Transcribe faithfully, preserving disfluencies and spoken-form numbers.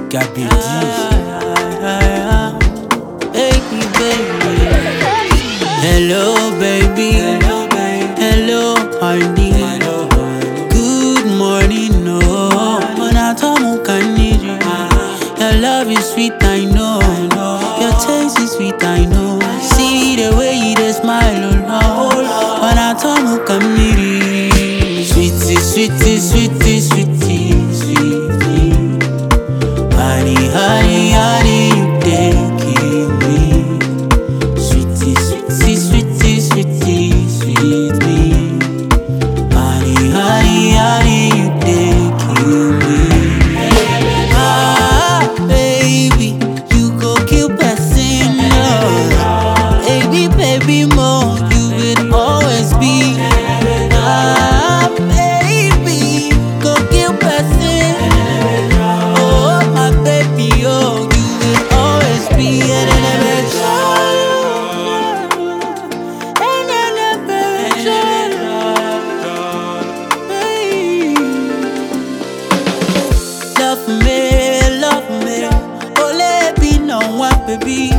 Gabby D. Baby, baby. Hello, baby. Hello, baby. Hello, honey. Hello, good morning, no. When I talk, I can need you. Your love is sweet, I know. Your taste is sweet, I know. See the way you dey smile, oh Lord. When I talk, I can need you. Sweetie, sweetie, sweetie, sweetie, sweetie. Honey, honey, honey, you dey kill me. Sweetie, sweetie, sweetie, sweetie, sweet me. Honey, honey, honey, you dey kill me. Ah, baby, you go kill person, no. Baby, baby, more, you will always be. Ah, baby, go kill person. Oh, my baby, oh, you will always be. And I never show you. And I never show you. Hey. Love me, love me. Ole be no one, baby.